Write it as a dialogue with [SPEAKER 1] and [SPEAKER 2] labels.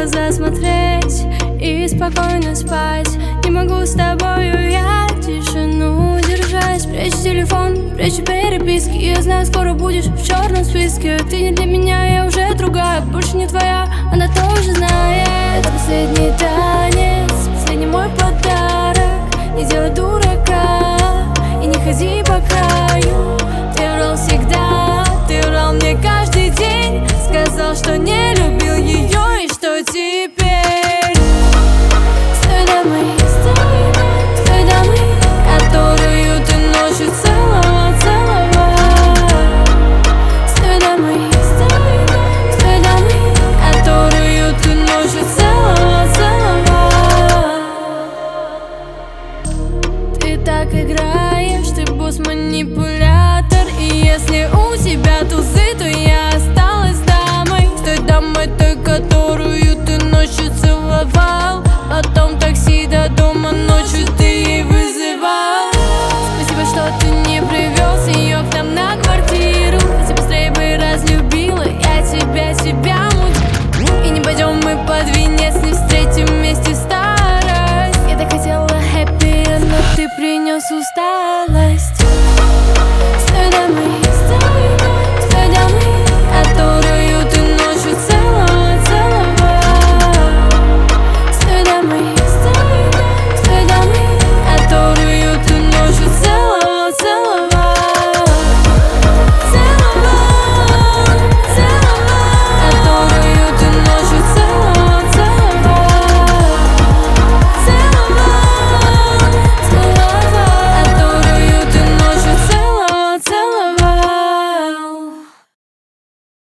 [SPEAKER 1] глаза смотреть и спокойно спать. Не могу с тобою я тишину держать. Спрячь телефон, прячь переписки. Я знаю, скоро будешь в черном списке. Ты не для меня, я уже другая. Больше не твоя, она тоже знает. Это последний танец, последний мой подарок. Не делай дурака и не ходи по краю. Ты врал всегда, ты врал мне каждый день. Сказал, что не любил ее и что теперь. Стой домой, стой домой, которую ты ночью целовал. Стой домой, стой домой, которую ты ночью целовал. Ты так играешь, ты босс-манипулятор. И если у тебя тузы, то я осталась дамой. Стой домой той, которую ты ночью целовал. Потом такси до дома ночью ты ей вызывал. Спасибо, что ты не привез ее к нам на квартиру. Хотя быстрее бы разлюбила я тебя муть. И не пойдем мы под венец, не встретим вместе старость. Я так хотела хэппи, но ты принес усталость.